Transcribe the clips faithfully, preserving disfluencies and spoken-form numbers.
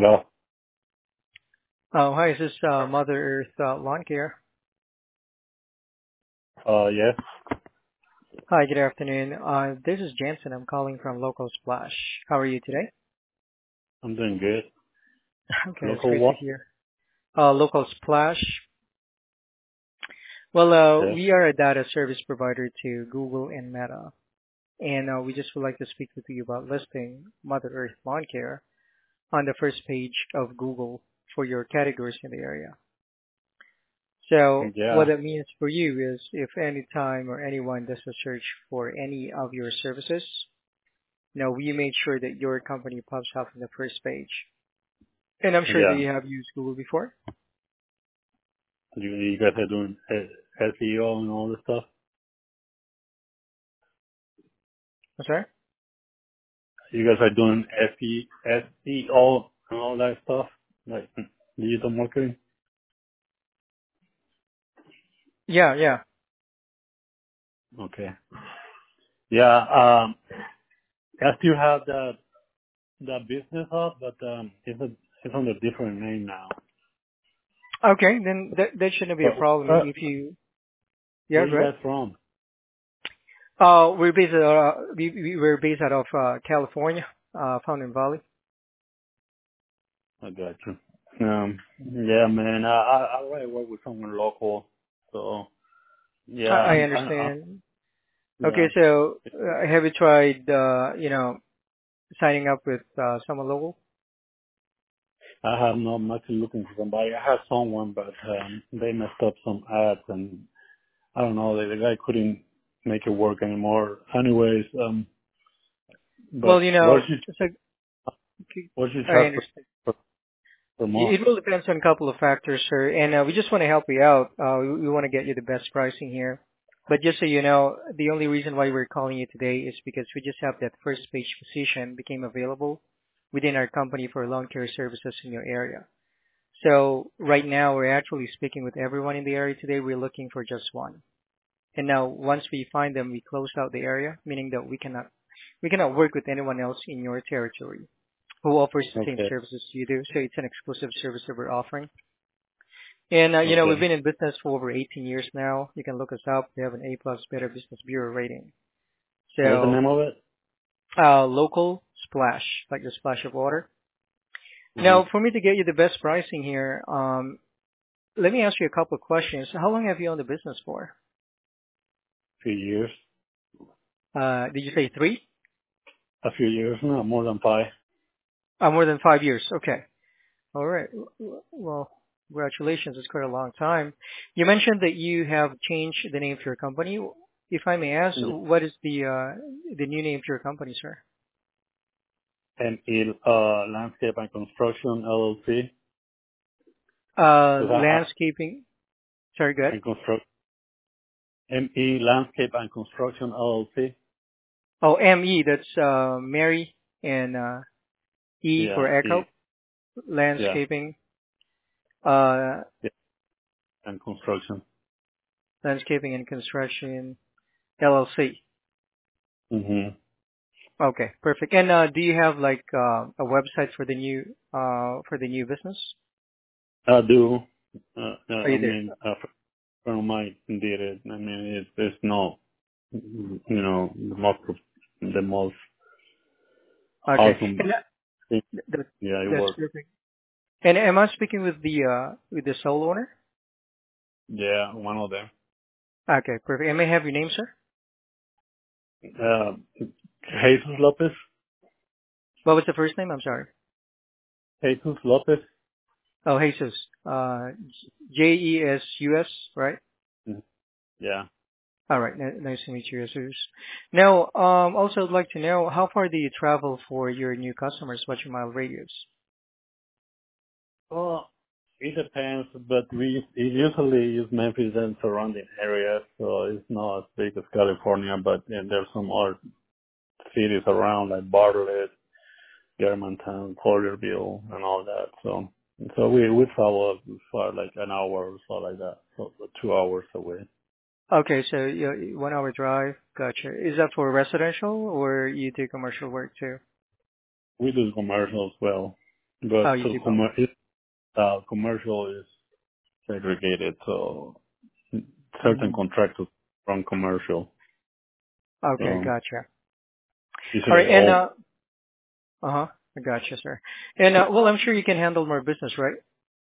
Hello. Oh, hi, is this uh, Mother Earth uh, Lawn Care? Uh, yes, Hi, good afternoon. Uh, this is Jansen. I'm calling from Local Splash. How are you today? I'm doing good. Okay, that's Local great to what? hear. Uh, Local Splash. Well, uh, Yes. we are a data service provider to Google and Meta, and uh, we just would like to speak with you about listing Mother Earth Lawn Care on the first page of Google for your categories in the area. So what Yeah. that means for you is if any time or anyone does a search for any of your services, no, we made sure that your company pops up on the first page. And I'm sure that Yeah. you have used Google before. You, you guys are doing uh, S E O and all this stuff. I'm sorry? You guys are doing S E S E O and all that stuff, like digital marketing. Yeah, yeah. Okay. Yeah. Um, I still have that that business up, but um, it's a it's under a different name now. Okay, then that, that shouldn't be But a problem uh, if you, yeah, where go you ahead. guys from? Uh, we're based, uh, we, we- we're based out of, uh, California, uh, Fountain Valley. I got you. Um, yeah, man. I I, I already work with someone local, so I, yeah, I I'm, I, I understand. Okay, yeah. so, uh, have you tried, uh, you know, signing up with, uh, someone local? I have not much looking for somebody. I have someone, but um, they messed up some ads, and I don't know. The, the guy couldn't make it work anymore. Anyways, um, but Well, you what know, you it's like, what you I charge for, understand. for per month? It it will depends on a couple of factors, sir. And uh, we just want to help you out. Uh, we, we want to get you the best pricing here. But just so you know, the only reason why we're calling you today is because we just have that first page position became available within our company for lawn care services in your area. So right now we're actually speaking with everyone in the area today. We're looking for just one. And now once we find them, we close out the area, meaning that we cannot we cannot work with anyone else in your territory who offers the same Okay, services you do. So it's an exclusive service that we're offering. And, uh, you know, we've okay. been in business for over eighteen years now. You can look us up. We have an A plus Better Business Bureau rating. What's the So, name of it? uh, local splash, like the splash of water. Uh huh. Now, for me to get you the best pricing here, um, let me ask you a couple of questions. How long have you owned the business for? A few years. Uh, did you say three? A few years, no more than five. Uh, more than five years. Okay. All right. W- Well, congratulations. It's quite a long time. You mentioned that you have changed the name of your company. If I may ask, what is the uh, the new name of your company, sir? And it uh landscape and construction L L C. Uh, Because I have landscaping. Sorry, good. and construct M E landscape and construction L L C. Oh, M E. That's uh, Mary and uh, E Yeah, for E. Echo. Yeah, Landscaping. Uh, yeah, and construction. landscaping and construction L L C. hmm Okay, perfect. And uh, do you have like uh, a website for the new uh, for the new business? I do. Uh, uh, Are I you there? mean, a friend of mine did it. I mean, it's, it's not, you know, the most, the most Okay. awesome And that, thing. that, Yeah, it that's worked. perfect. And am I speaking with the uh, with the sole owner? Yeah, one of them. Okay, perfect. And may I have your name, sir? Uh, Jesus Lopez. What was the first name? I'm sorry. Jesus Lopez. Oh, Jesus. Uh, J E S U S, right? Mhm. Yeah. All right. N- nice to meet you, Jesus. Now, um, also I'd like to know how far do you travel for your new customers? What's your mile radius? Well, it depends, but we it usually use Memphis and surrounding areas, so it's not as big as California, but yeah, there's some other cities around like Bartlett, Germantown, Porterville, and all that. So, so we we travel for like an hour or so like that, so two hours away. Okay, so you one hour drive. Gotcha. Is that for residential or you do commercial work too? We do commercial as well. but Oh, you so do both. commer- uh, commercial is segregated. So certain Hmm. contractors run commercial. Okay, So gotcha. All right, usually and all. uh, uh-huh, I gotcha, sir. And uh, well, I'm sure you can handle more business, right?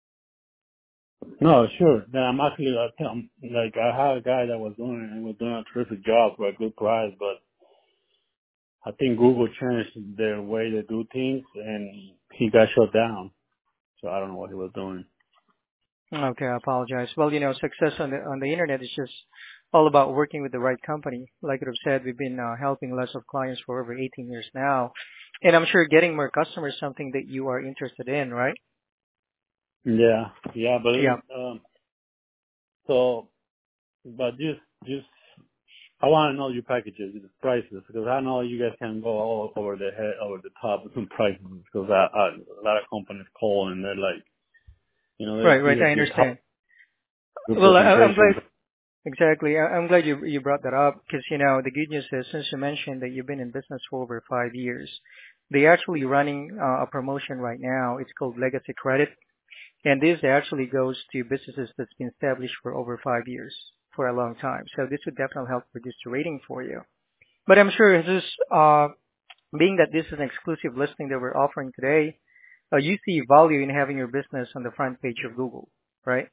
No, sure. Then I'm actually I think I'm, like I had a guy that was doing it and was doing a terrific job for a good price, but I think Google changed their way they do things and he got shut down. So I don't know what he was doing. Okay, I apologize. Well, you know, success on the on the internet is just all about working with the right company. Like I've said, we've been uh, helping lots of clients for over eighteen years now, and I'm sure getting more customers is something that you are interested in, right? Yeah, yeah, but Yeah. um, so but just just I want to know your packages, the prices, because I know you guys can go all over the head, over the top with some prices, because I, I, a lot of companies call and they're like, you know, they Right, right. see I your top understand. good Well, I, I'm presentation. glad. Exactly. I, I'm glad you you brought that up because you know the good news is since you mentioned that you've been in business for over five years, they actually running uh, a promotion right now. It's called Legacy Credit. And this actually goes to businesses that's been established for over five years, for a long time. So this would definitely help reduce the rating for you. But I'm sure this, uh, being that this is an exclusive listing that we're offering today, uh, you see value in having your business on the front page of Google, right?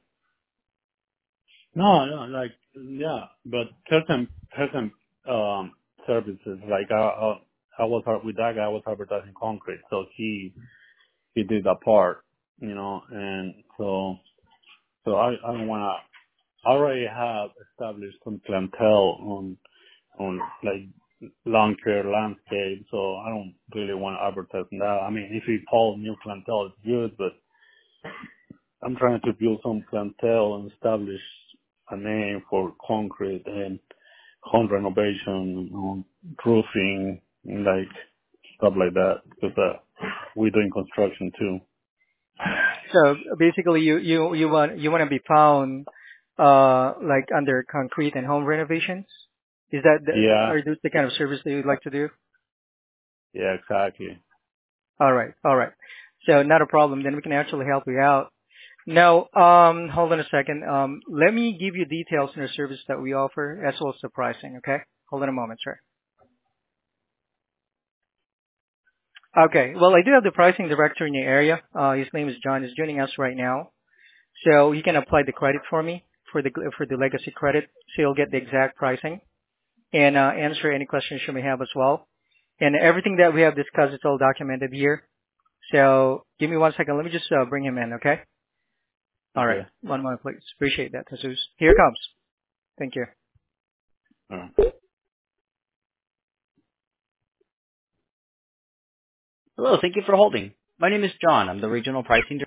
No, no, like, yeah, but certain, certain, um, services, like, I, I, I was, with that guy, I was advertising concrete, so he, he did that part, you know, and so, so I, I don't want to, I already have established some clientele on, on like lawn care landscape, so I don't really want to advertise on that. I mean, if you call new clientele, it's good, but I'm trying to build some clientele and establish a name for concrete and home renovation, um, roofing, like stuff like that, because uh, we're doing construction too. So basically, you you you want you want to be found, uh, like under concrete and home renovations. Is that the, Yeah, are those the kind of service that you'd like to do? yeah, exactly. All right, all right. So not a problem. Then we can actually help you out. Now, um, hold on a second. Um, let me give you details on the service that we offer as well as the pricing, okay? Hold on a moment, sir. Okay, well, I do have the pricing director in your area. Uh, his name is John. He's joining us right now. So he can apply the credit for me for the for the legacy credit. So you'll get the exact pricing and uh, answer any questions you may have as well. And everything that we have discussed is all documented here. So give me one second. Let me just uh, bring him in, okay? All right. Okay. One moment, please. Appreciate that, Jesus. Here it comes. Thank you. All right. Hello, thank you for holding. My name is John. I'm the regional pricing